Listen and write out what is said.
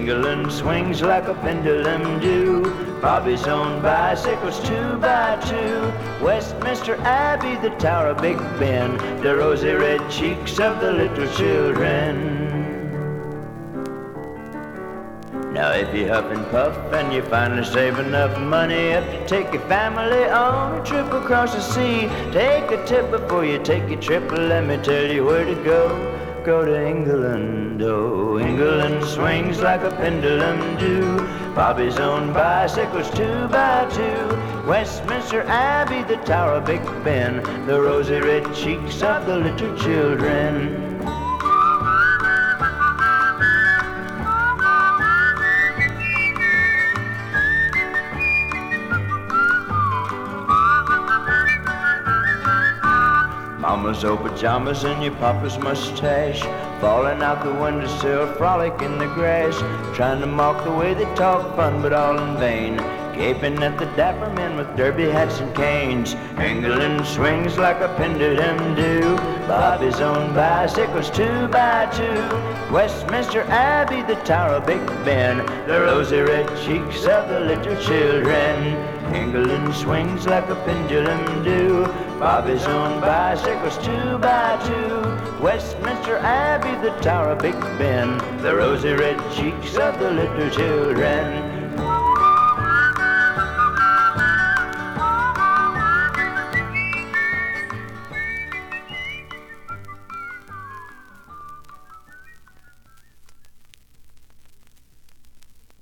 England swings like a pendulum do. Bobby's own bicycles 2x2. Westminster Abbey, the Tower of Big Ben, the rosy red cheeks of the little children. Now if you huff and puff and you finally save enough money up to take your family on a trip across the sea, take a tip before you take your trip. Let me tell you where to go. Go to England, oh, England swings like a pendulum do. Bobby's own bicycles 2x2. Westminster Abbey, the Tower of Big Ben, the rosy red cheeks of the little children. Mama's old pajamas and your papa's mustache falling out the windowsill, frolic in the grass, trying to mock the way they talk fun, but all in vain, gaping at the dapper men with derby hats and canes. England swings like a pendulum do. Bobby's own bicycles 2x2. Westminster Abbey, the Tower of Big Ben, the rosy red cheeks of the little children. England swings like a pendulum do. Bobby's own bicycles 2x2. Westminster Abbey, the Tower of Big Ben, the rosy red cheeks of the little children.